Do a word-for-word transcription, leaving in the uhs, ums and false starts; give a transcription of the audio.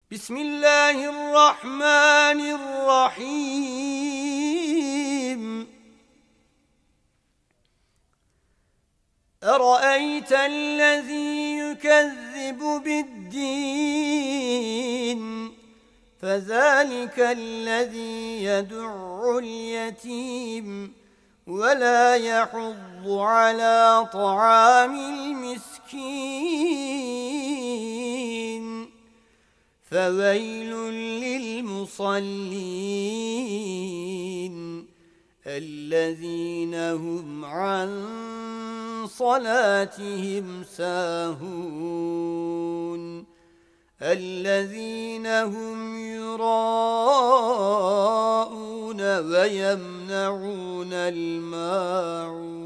بسم الله الرحمن الرحيم أرأيت الذي يكذب بالدين فذلك الذي يدع اليتيم ولا يحض على طعام المسكين فويل للمصلين الذين هم عن صلاتهم ساهون الذين هم يراءون ويمنعون الماعون